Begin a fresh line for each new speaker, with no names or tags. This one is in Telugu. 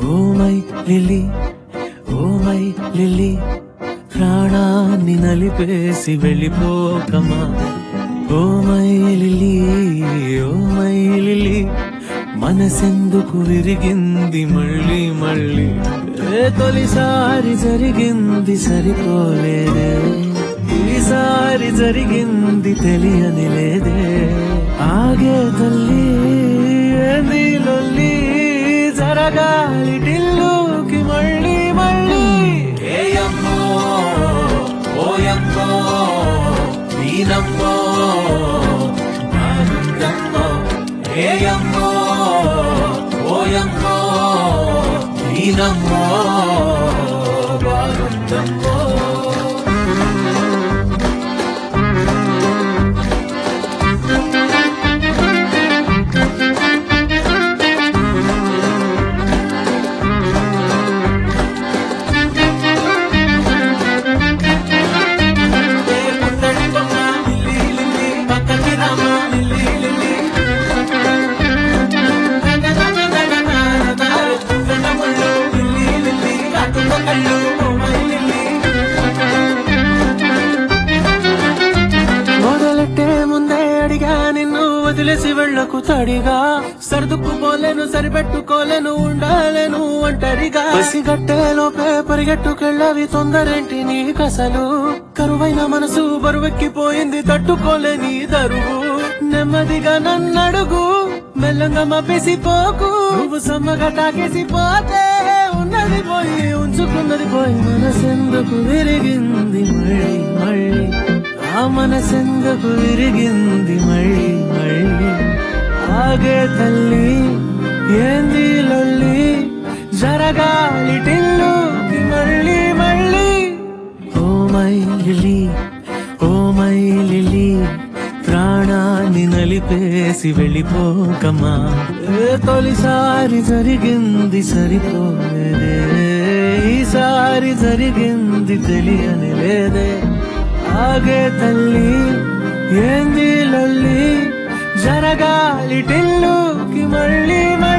oh my Lily oh my Lily ప్రాణాన్ని నలిపేసి వెళ్ళిపోకమా oh my Lily oh my Lily మనసెందుకు విరిగింది మళ్ళీ మళ్ళీ తొలిసారి జరిగింది సరిపోలేదే ఈసారి జరిగింది తెలియని లేదే ఆగే తల్లి ఏంది లొల్లి జరగాలి టిల్లుకి మళ్ళీ మళ్ళీ ఏయమ్మో ఓయమ్మో వీనమ్మో ఆనందమ్మో ఏయమ్మో ఓయమ్మో వీనమ్మో ఆనందమ్మో మొదలెట్టే ముందే అడిగా నిన్ను వదిలేసి వెళ్ళకు తడిగా సర్దుకుపోలేను సరిపెట్టుకోలేను ఉండాలేను ఒంటరిగా పసిగట్టే లోపే పరిగెట్టుకెళ్ళవి తొందరేంటి నీకసలు కరువైన మనసు బరువెక్కిపోయింది తట్టుకోలేని దరువు నెమ్మదిగా నన్నడుగు మెల్లంగా మప్పేసిపోకు నువ్వు సమ్మగా తాకేసిపోతే ఉన్నది పోయి ఉంచుకున్నది పోయి మనసెందుకు విరిగింది మళ్ళీ మళ్ళీ ఆ మనసెందుకు విరిగింది మళ్ళీ మళ్ళీ ఆగే తల్లి ఏంది లొల్లి జరగాలి టిల్లుకి మళ్ళీ మళ్ళీ oh my Lily oh my Lily ప్రాణాన్ని నలిపేసి వెళ్ళిపోకమా తొలిసారి జరిగింది సరిపోలేదే ఈసారి జరిగింది తెలియని లేదే ఆగే తల్లి ఏంది లొల్లి జరగాలి టిల్లుకి మళ్ళీ